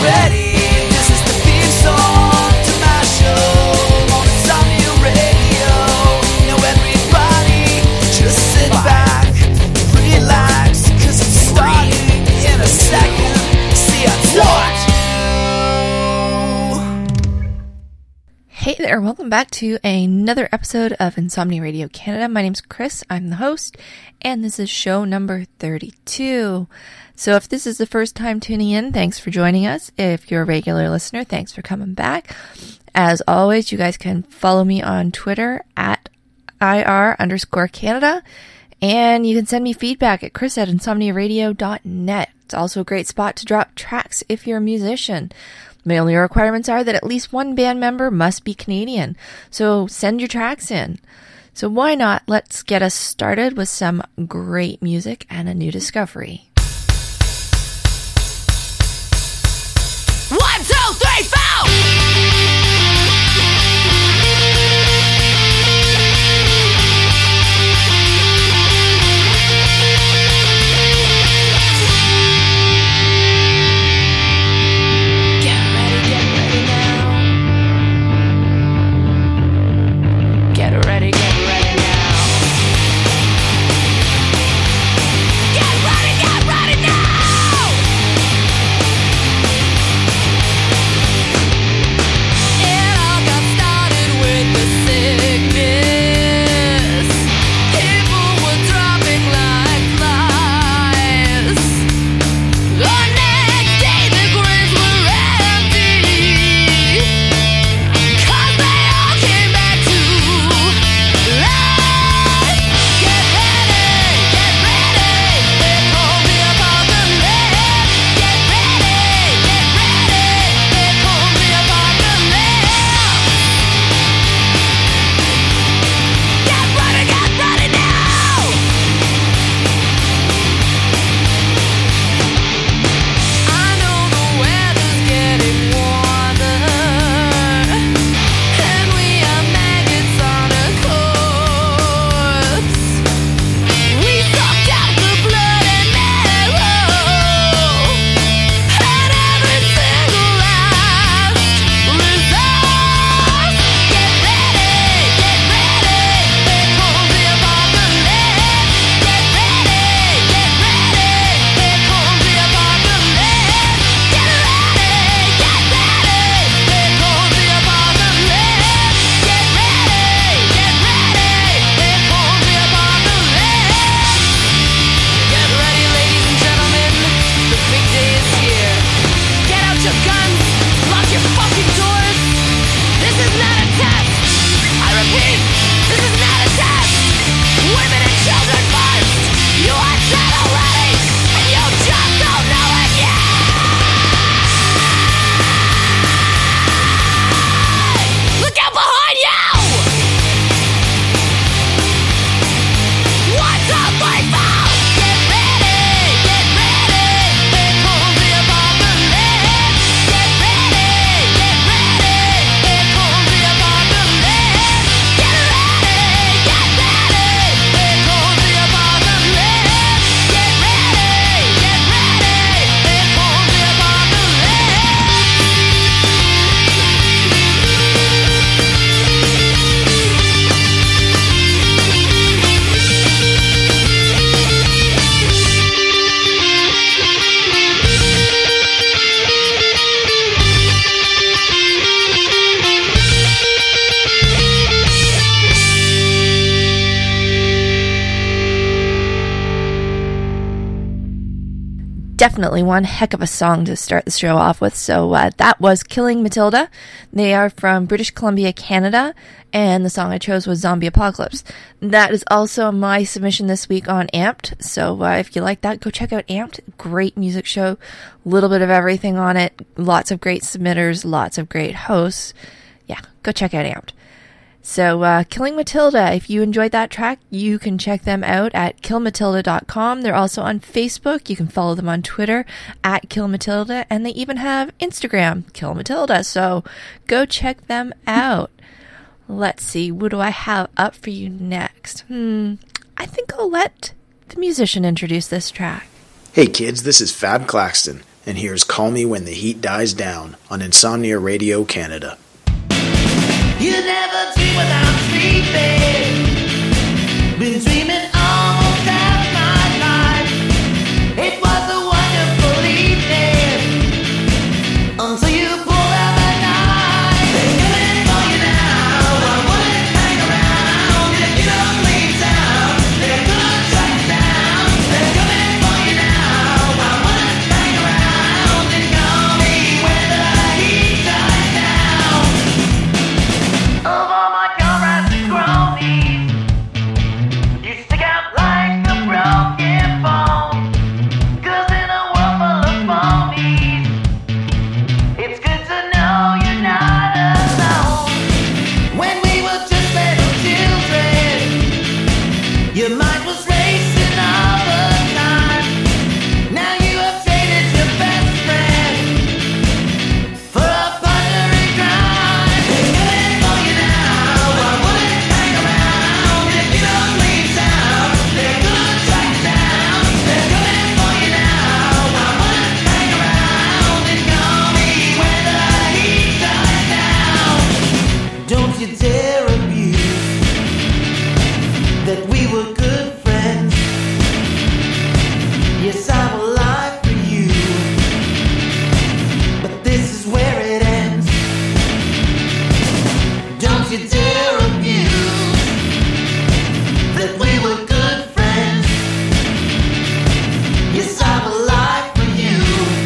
ready. This is the theme song to my show on Insomnia Radio. Now everybody just sit back, relax, cause it's starting in a second. See, I told you. Hey there, welcome back to another episode of Insomnia Radio Canada. My name's Chris, I'm the host, and this is show number 32. So if this is the first time tuning in, thanks for joining us. If you're a regular listener, thanks for coming back. As always, you guys can follow me on Twitter at IR_Canada, and you can send me feedback at chris@insomniaradio.net. It's also a great spot to drop tracks if you're a musician. My only requirements are that at least one band member must be Canadian, so send your tracks in. So why not? Let's get us started with some great music and a new discovery. 1, 2, 3, 4. Definitely one heck of a song to start the show off with. So that was Killing Matilda. They are from British Columbia, Canada, and the song I chose was Zombie Apocalypse. That is also my submission this week on Amped. So if you like that, go check out Amped. Great music show. A little bit of everything on it. Lots of great submitters. Lots of great hosts. Yeah, go check out Amped. So, Killing Matilda, if you enjoyed that track, you can check them out at killmatilda.com. They're also on Facebook. You can follow them on Twitter at killmatilda, and they even have Instagram, killmatilda. So, go check them out. Let's see, what do I have up for you next? I think I'll let the musician introduce this track. Hey kids, this is Fab Claxton, and here's Call Me When the Heat Dies Down on Insomnia Radio Canada. You never dream without sleeping. Been dreaming almost half my life. It was a wonderful evening until you pulled out the knife. They're coming for you now. I wouldn't hang around if you don't leave town. They're gonna track you down. They're coming for you now. I wouldn't hang around and call me when the heat dies down. Of all my comrades and cronies, you stick out like a broken bone. 'Cause in a world full of phonies, it's good to know you're not alone. When we were just little children, your mind was racing all the time. Now you have traded your best friend for a partner in crime. They're coming for you now. I wouldn't hang around if you don't leave town. They're gonna track you down. They're coming for you now. I wouldn't hang around and call me when the heat dies down. Don't you dare abuse that we were good friends. Yes, I will lie for you, but this is where it ends. Don't you dare abuse that we were good friends. Yes, I will lie for you,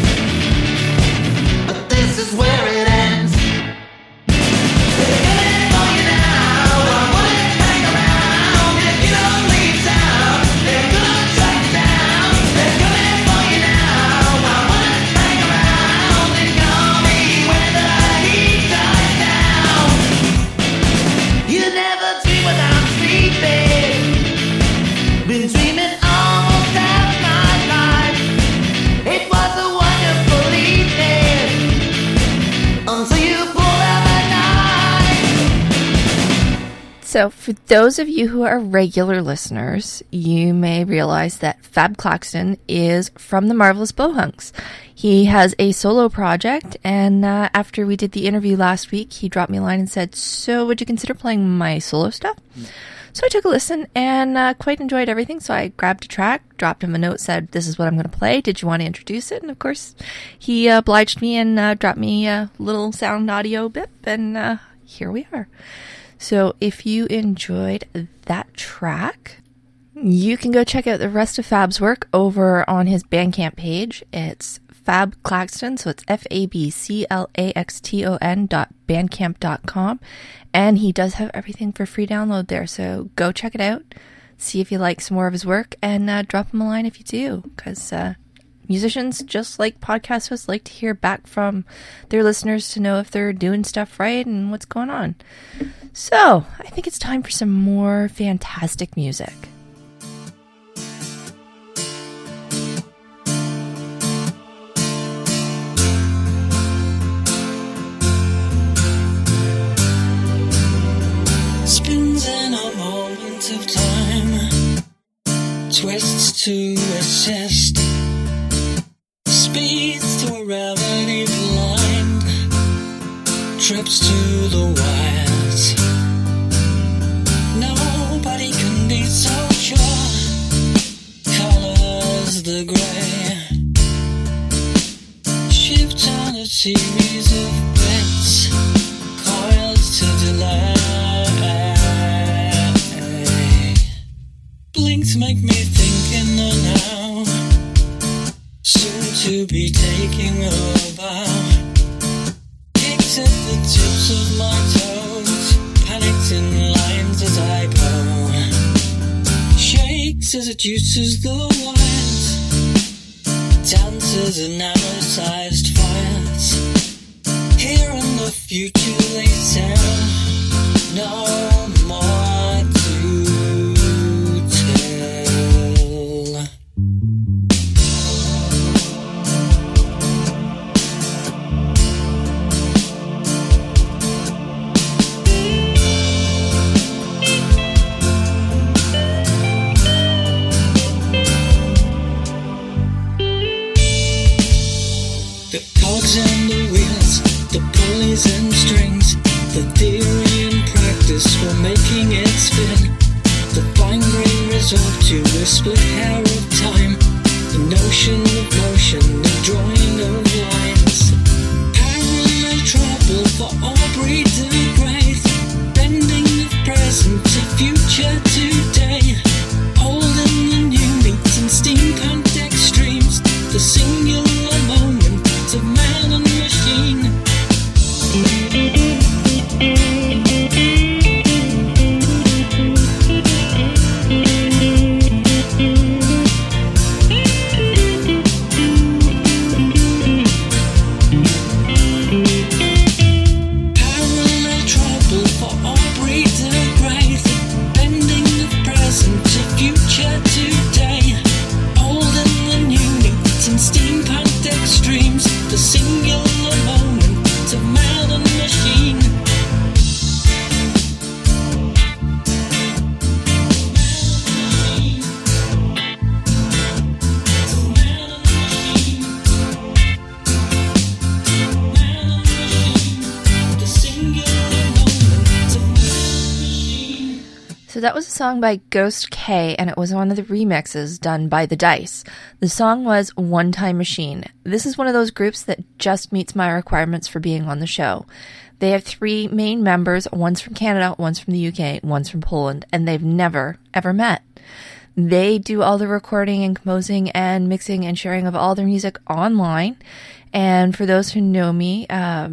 but this is where it ends. They're coming for you now. I wouldn't hang around if you don't leave town. They're gonna track you down. They're coming for you now. I wouldn't hang around and call me when the heat dies down. You never dream without sleeping. Been dreaming almost half my life. It was a wonderful evening until you pulled out the knife. So, for those of you who are regular listeners, you may realize that Fab Claxton is from the Marvelous Bohunks. He has a solo project, and after we did the interview last week, he dropped me a line and said, "So, would you consider playing my solo stuff?" So I took a listen and quite enjoyed everything. So I grabbed a track, dropped him a note, said, "This is what I'm going to play. Did you want to introduce it?" And of course, he obliged me and dropped me a little sound audio bip, and here we are. So if you enjoyed that track, you can go check out the rest of Fab's work over on his Bandcamp page. It's Fab Claxton, so it's FabClaxton.bandcamp.com, and he does have everything for free download there, so go check it out, see if you like some more of his work, and drop him a line if you do, because musicians, just like podcast hosts, like to hear back from their listeners to know if they're doing stuff right and what's going on. So, I think it's time for some more fantastic music. Spins in a moment of time, twists to his chest, speeds to a gravity blind, trips to the wires. Nobody can be so sure, colors the grey, shift on a series of bets, coils to delay. Blinks make me think in the now, soon to be taking a bow. Kicks at the tips of my toes, panics in lines as I go. Shakes as it uses the wires, dances in arrow-sized fires. Here in the future they tell, no more to tell. The theory and practice were making it spin. The fine grain resolved to a split hair of time. The notion of motion, the drawing of lines. Parallel trouble for Aubrey de Grey. Bending the present to future today. Old and the new meets in steampunk extremes. The singular moments of man and machine. So that was a song by Ghost K, and it was one of the remixes done by The Dice. The song was One Time Machine. This is one of those groups that just meets my requirements for being on the show. They have 3 main members, one's from Canada, one's from the UK, one's from Poland, and they've never, ever met. They do all the recording and composing and mixing and sharing of all their music online. And for those who know me,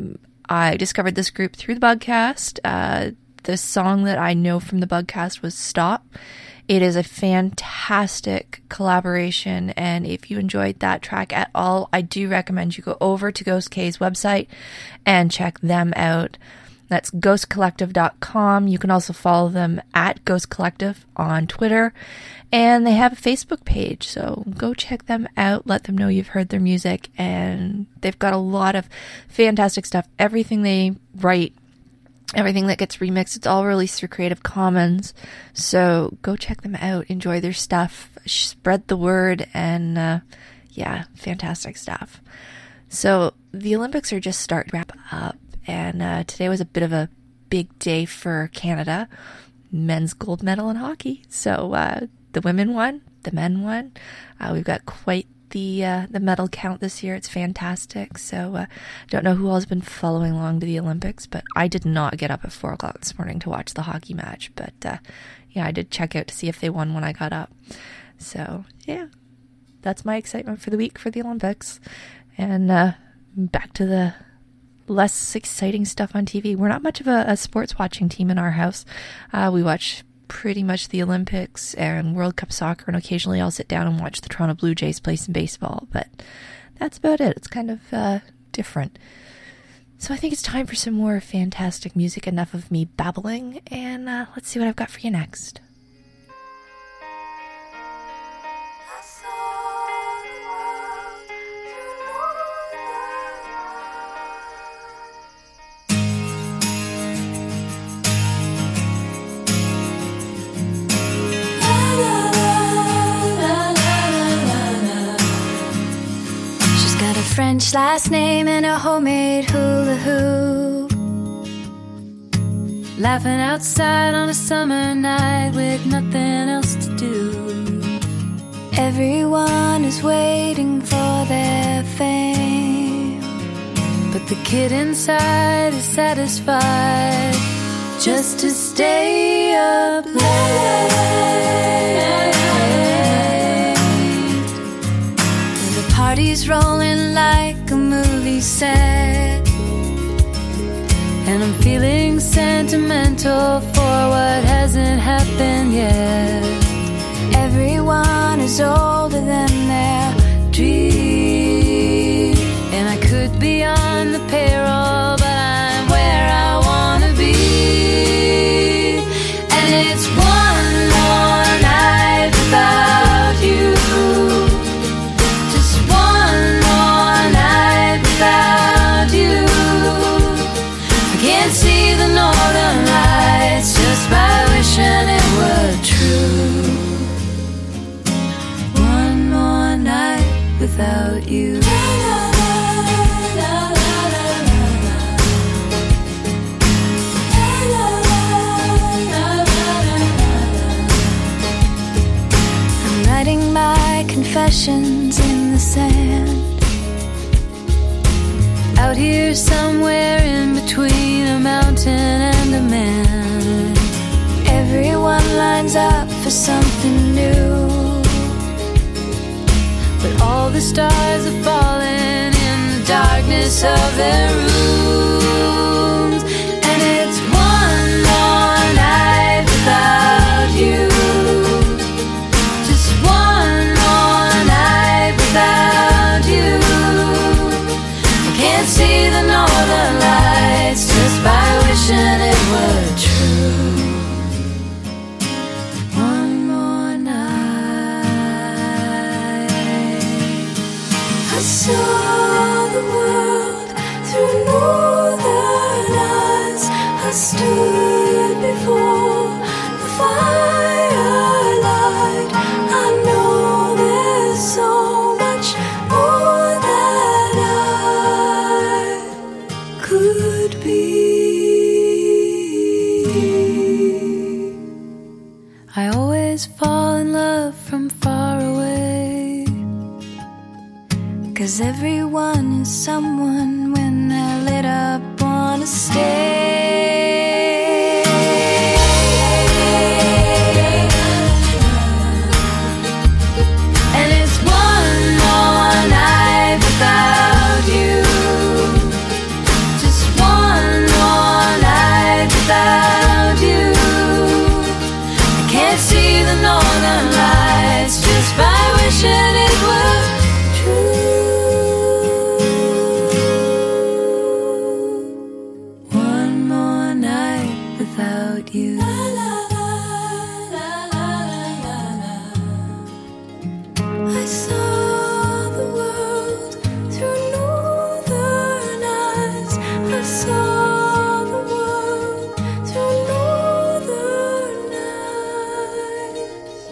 I discovered this group through the Bugcast. The song that I know from the Bugcast was Stop. It is a fantastic collaboration, and if you enjoyed that track at all, I do recommend you go over to Ghost K's website and check them out. That's ghostcollective.com. You can also follow them at Ghost Collective on Twitter, and they have a Facebook page, so go check them out. Let them know you've heard their music, and they've got a lot of fantastic stuff. Everything they write, everything that gets remixed, it's all released through Creative Commons. So go check them out. Enjoy their stuff. Spread the word. And yeah, fantastic stuff. So the Olympics are just starting to wrap up. And today was a bit of a big day for Canada. Men's gold medal in hockey. So the women won. The men won. We've got quite the medal count this year. It's fantastic. So don't know who all has been following along to the Olympics, but I did not get up at 4 o'clock this morning to watch the hockey match. But yeah, I did check out to see if they won when I got up. So yeah, that's my excitement for the week for the Olympics. And back to the less exciting stuff on TV. We're not much of a sports watching team in our house. We watch pretty much the Olympics and World Cup soccer, and occasionally I'll sit down and watch the Toronto Blue Jays play some baseball, but that's about it. It's kind of different. So I think it's time for some more fantastic music. Enough of me babbling, and let's see what I've got for you next. French last name and a homemade hula hoop. Laughing outside on a summer night with nothing else to do. Everyone is waiting for their fame, but the kid inside is satisfied just to stay up late. Party's rolling like a movie set, and I'm feeling sentimental for what hasn't happened yet. Everyone is older than their dream, and I could be on the payroll, but I'm where I wanna be. And it's one more night without you, without you. I can't see the northern lights just by wishing it were true. One more night without confessions in the sand. Out here somewhere in between a mountain and a man. Everyone lines up for something new, but all the stars are falling in the darkness of their rooms. And it's one more night without you. Just one more night without you. I can't see the northern lights just by wishing it were true. One more night. I saw the world through northern eyes. I stood before the firelight. I know there's so much more that I could be. I always fall in love from far away, 'cause everyone is someone when they're lit up, wanna stay. And it's one more night without you. Just one more night without you. I can't see the northern lights just by wishing it were true. One more night without you. I saw the world through northern eyes. I saw the world through northern eyes.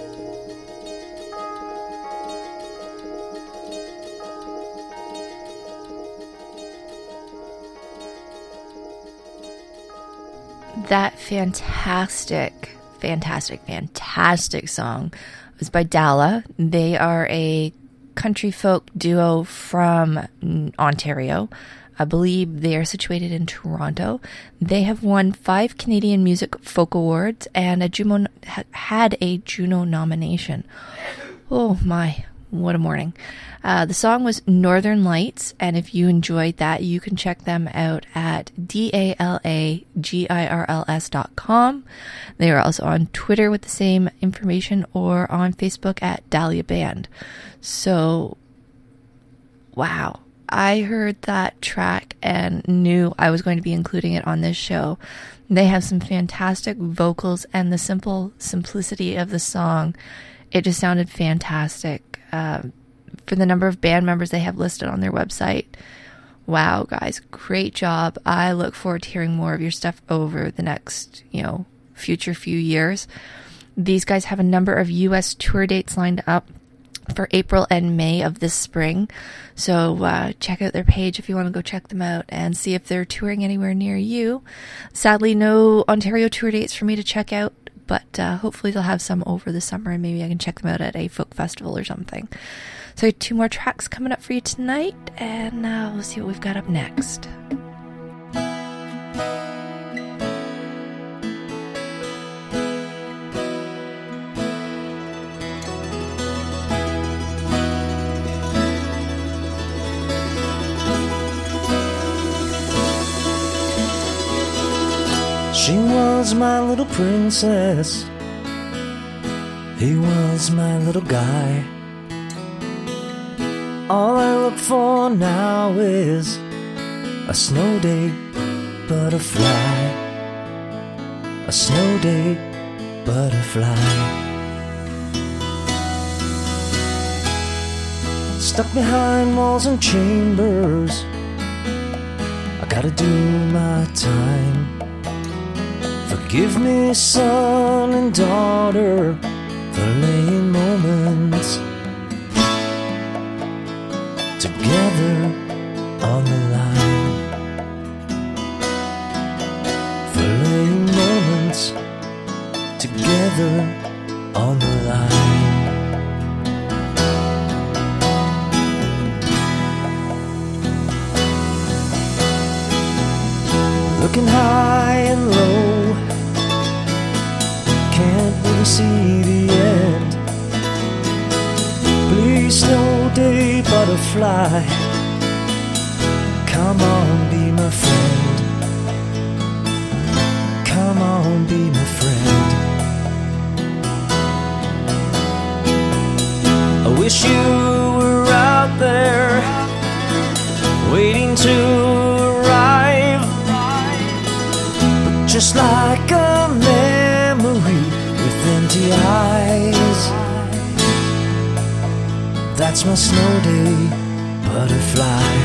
That fantastic song was by Dalla. They are a country folk duo from Ontario. I believe they are situated in Toronto. They have won 5 Canadian Music Folk Awards and had a Juno nomination. Oh my, what a morning. The song was Northern Lights, and if you enjoyed that, you can check them out at DALAGIRLS.com. They are also on Twitter with the same information, or on Facebook at Dahlia Band. So, wow. I heard that track and knew I was going to be including it on this show. They have some fantastic vocals, and the simplicity of the song, it just sounded fantastic. For the number of band members they have listed on their website. Wow, guys, great job. I look forward to hearing more of your stuff over the next, future few years. These guys have a number of U.S. tour dates lined up for April and May of this spring. So check out their page if you want to go check them out and see if they're touring anywhere near you. Sadly, no Ontario tour dates for me to check out, but hopefully they'll have some over the summer, and maybe I can check them out at a folk festival or something. So 2 more tracks coming up for you tonight, and we'll see what we've got up next. She was my little princess, he was my little guy. All I look for now is a snow day butterfly, a snow day butterfly. Stuck behind walls and chambers, I gotta do my time. Forgive me, son and daughter, for laying moments together on the line. For laying moments together on the line. butterfly. Come on, be my friend. Come on, be my friend. I wish you were out there, waiting to arrive. But just like a memory with empty eyes, that's my snow day butterfly.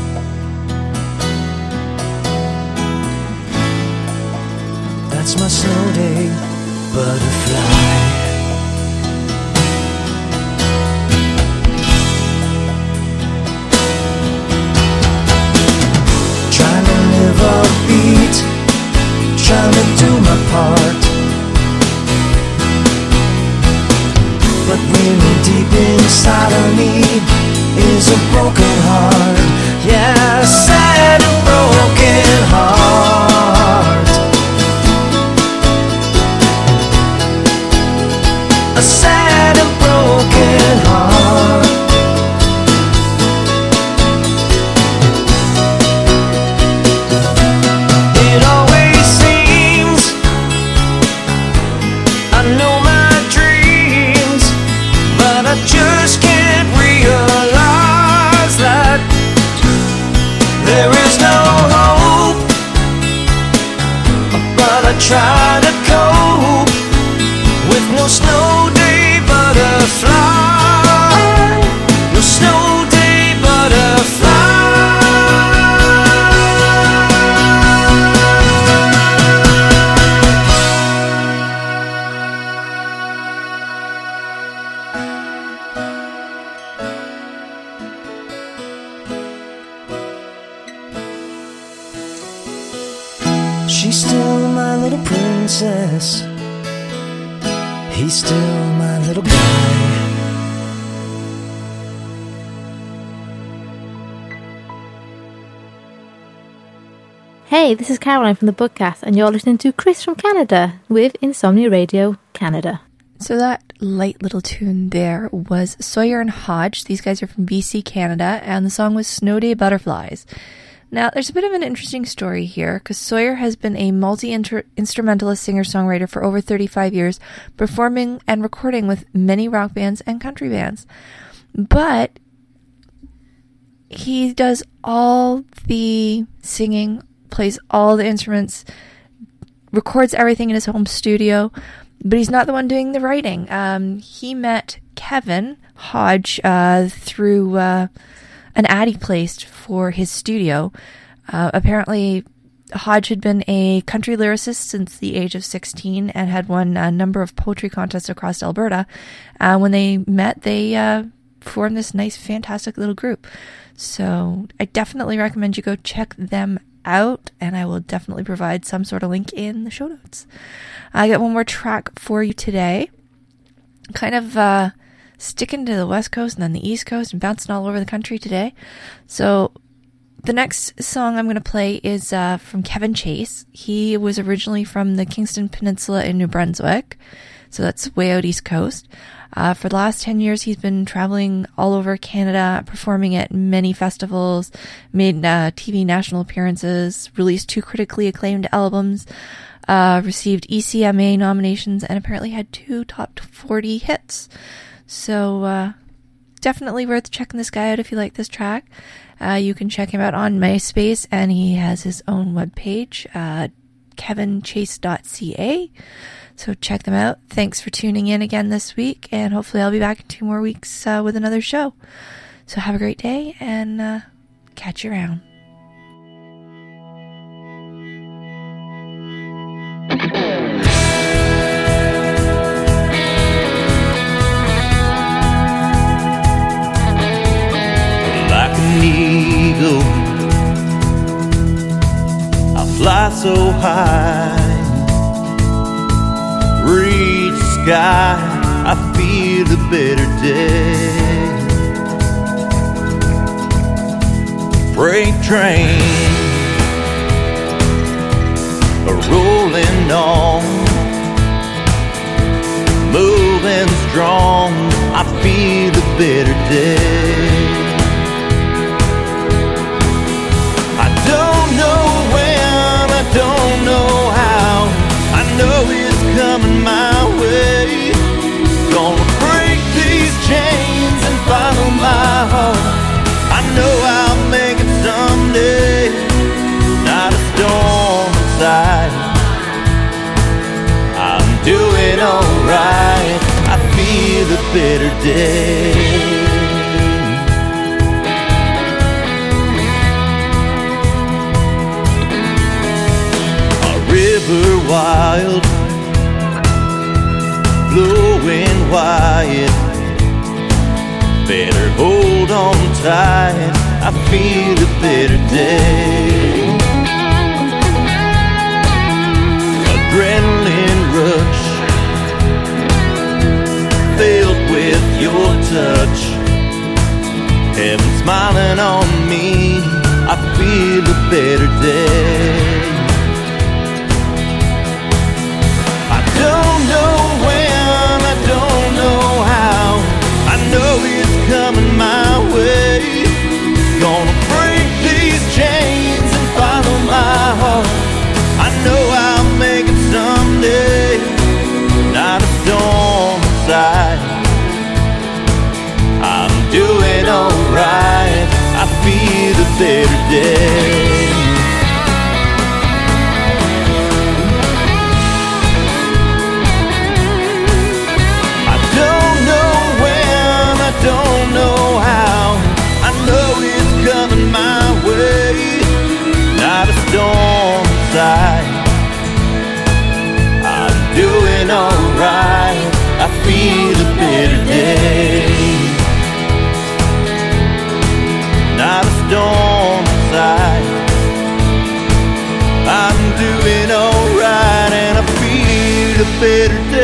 That's my snow day butterfly. Trying to live upbeat, trying to do my part, but really deep inside of me is a broken heart. Yeah, a sad and broken heart. A sad and broken heart. It always seems I know my dreams, but I just can't realize that there is no hope. But I try to cope with no snow day butterfly. No snow day butterfly. She's still my little princess. He's still my little guy. Hey, this is Caroline from the Bookcast, and you're listening to Chris from Canada with Insomnia Radio Canada. So that light little tune there was Sawyer and Hodge. These guys are from BC, Canada, and the song was Snow Day Butterflies. Now, there's a bit of an interesting story here, because Sawyer has been a multi-instrumentalist singer-songwriter for over 35 years, performing and recording with many rock bands and country bands. But he does all the singing, plays all the instruments, records everything in his home studio, but he's not the one doing the writing. He met Kevin Hodge through an ad he placed for his studio. Apparently, Hodge had been a country lyricist since the age of 16 and had won a number of poetry contests across Alberta. When they met, they formed this nice, fantastic little group. So I definitely recommend you go check them out, and I will definitely provide some sort of link in the show notes. I got one more track for you today. Kind of sticking to the West Coast and then the East Coast and bouncing all over the country today. So the next song I'm going to play is from Kevin Chase. He was originally from the Kingston Peninsula in New Brunswick, so that's way out East Coast. For the last 10 years, he's been traveling all over Canada, performing at many festivals, made TV national appearances, released 2 critically acclaimed albums, received ECMA nominations, and apparently had 2 top 40 hits. So definitely worth checking this guy out if you like this track. You can check him out on MySpace, and he has his own webpage, kevinchase.ca. So check them out. Thanks for tuning in again this week, and hopefully I'll be back in 2 more weeks with another show. So have a great day, and catch you around. Like an eagle, I fly so high, reach the sky, I feel a better day. Freight train rolling on, moving strong, I feel a better day. don't know how. I know it's coming my way. Gonna break these chains and follow my heart. I know I'll make it someday. Not a storm inside. I'm doing alright. I feel a better day. A river wild, flowing wide. Better hold on tight. I feel a better day. Adrenaline rush, filled with your touch. Heaven smiling on me. I feel a better day. I don't know when, I don't know how. I know it's coming my way. Gonna break these chains and follow my heart. I know I'll make it someday. Not a storm inside. I'm doing alright. I feel a better day. I don't know when, I don't know how. I know it's coming my way. Not a storm inside. I'm doing alright. I feel a better day. Not a storm inside. I'm doing alright and I feel a better day.